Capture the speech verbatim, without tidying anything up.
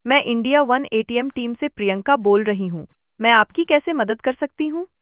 मैं India one ATM team से प्रियंका बोल रही हूँ। मैं आपकी कैसे मदद कर सकती हूँ?